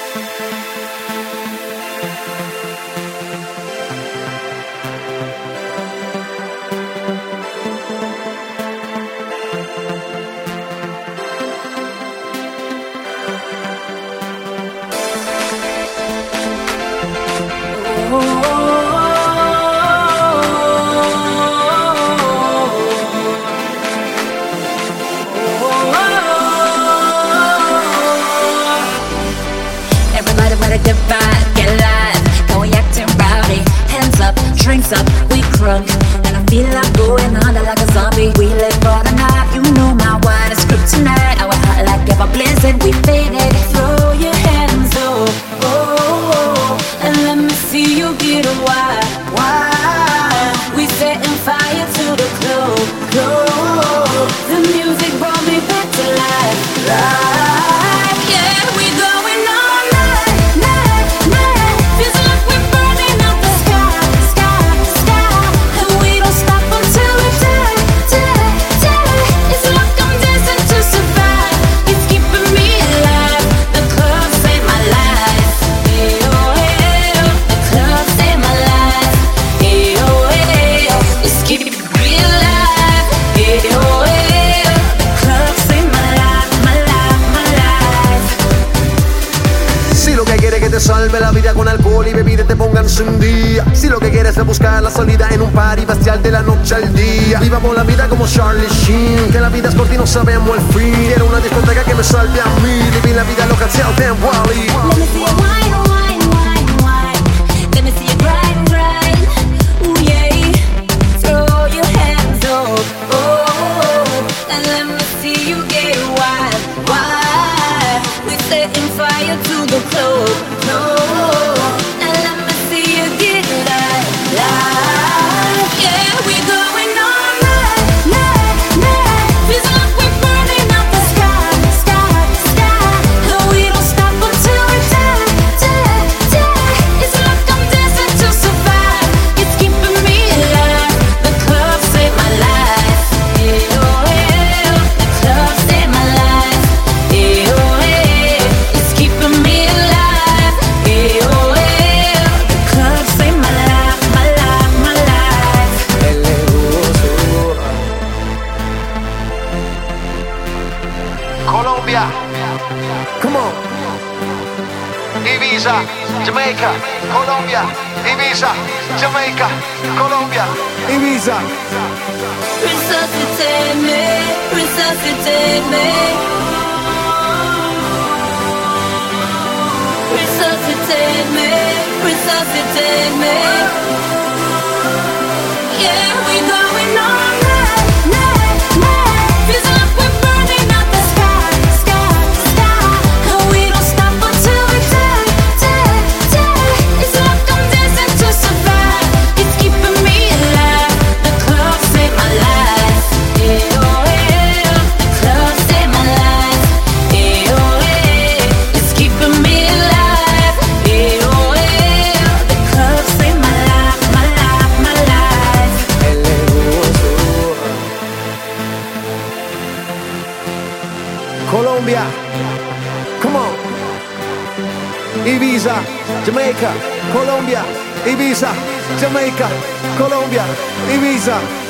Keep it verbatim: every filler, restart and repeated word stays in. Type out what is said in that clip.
Drinks up, we crunk, and I feel like going under like a zombie. We live for the night, you know my wine is kryptonite. Our hot like ever blizzard, we faded. Throw your hands up, oh, oh, oh, and let me see you get a why. Why? We setting fire to the club, club. The music brought me back to life, life. Yeah, we going all night, night, night. Feels like we're burning up the sky. Salve la vida con alcohol y bebida, te pónganse un día. Si lo que quieres es buscar la salida en un party bestial de la noche al día. Vivamos la vida como Charlie Sheen, que la vida es corta y no sabemos el fin. Quiero una discoteca que me salve a mí. Vivir la vida loca, tell them Wally. Let me see you wine, wine, wine, wine. Let me see you grind, grind. Ooh yeah. Throw your hands up, oh, and let me see you get wild, wild. We setting fire to the club. No, and let me see you get live, live. Yeah, we going all night, night, night. Feels like we're burning up the sky, sky, sky. And we don't stop until we die, die, die. It's like I'm dancing to survive. It's keeping me alive. The club saved my life. Yeah, oh yeah. The club saved my life. Yeah, oh yeah. It's keeping me alive. Colombia, come on. Ibiza, Jamaica, Colombia, Ibiza, Jamaica, Colombia, Ibiza. Resuscitate me, resuscitate me. Resuscitate me, resuscitate me. Yeah, we going all night, night, night. Feels like we're burning up the sky, sky, sky. And we don't stop until we die, die, die. It's like I'm dancing to survive. It's keeping me alive. The club saved my life. Yeah, oh yeah. The club saved my life. Yeah, oh yeah. It's keeping me alive. Yeah, oh yeah. The club saved my life, my life, my life. Colombia, come on. Ibiza, Jamaica, Colombia, Ibiza, Jamaica, Colombia, Ibiza.